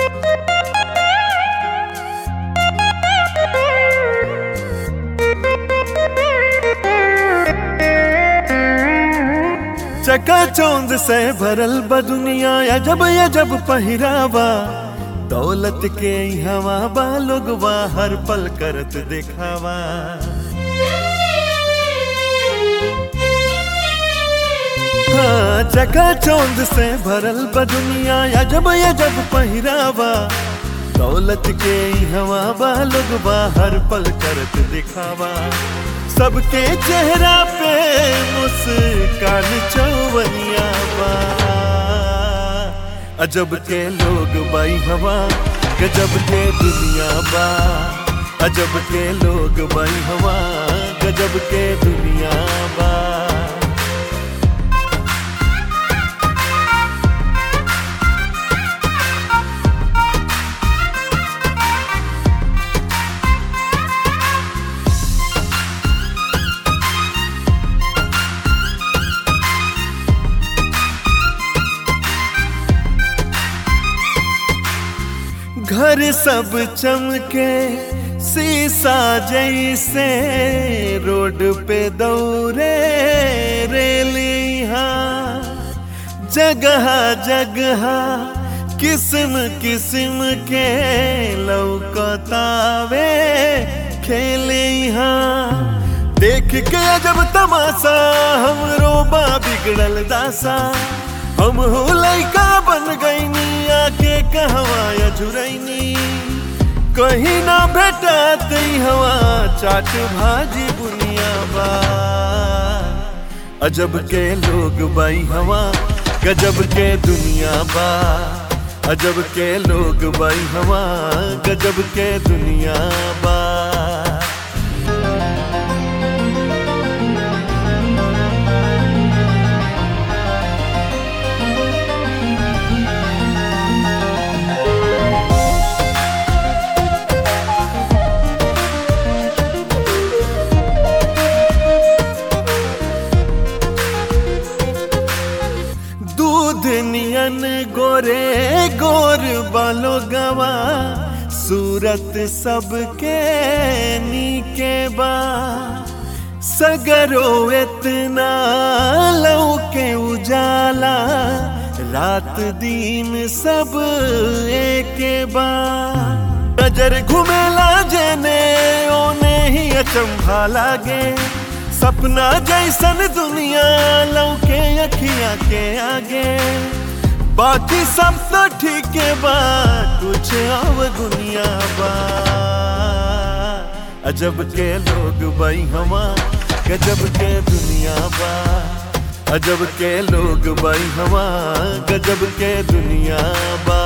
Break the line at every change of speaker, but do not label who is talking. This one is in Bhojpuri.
चकाचौंध से भरल बा दुनिया, अजब अजब पहिरावा। दौलत के हवा बा, लोगवा हर पल करत दिखावा। हाँ, चकाचौंध से भरल बा दुनिया, अजब अजब पहिरावा। दौलत के हवा बा, लोगवा हर पल करत दिखावा। सबके चेहरा पे मुस्कान चौवनिया बा। अजब के लोग बाई हवा, गजब के दुनिया बा। अजब के लोग बाई हवा, गजब के दुनिया बा। घर सब चमके शीशा जैसे, रोड पे दौरे रेलिया। जगह जगह किस्म किस्म के लौकतावे खेलिया। देख के अजब तमाशा, हमरो बा बिगड़ल दासा। हम हो लइका बन गईनी, आके कहवा अझुरैनी। कहीं ना भेटत हवा, चाट भाजी बुनिया बा। अजब के लोग बाई हवा, गजब के दुनिया बा। अजब के लोग बाई हवा, गजब के दुनिया बा। नियन गोरे गोर बालो गवा, सूरत सबके नीके बा। सगरो इतना लौके उजाला, रात दिन सब एके बा। नजर घुमेला जेने ओने ही अचंभा लागे। सपना जैसन दुनिया लौके अखियाँ के आगे। बाकी सब तो ठीक बा, कुछ और दुनिया बा। अजब के लोग बाई हवा, गजब के दुनिया बा। अजब के लोग बाई हवा, गजब के दुनिया बा।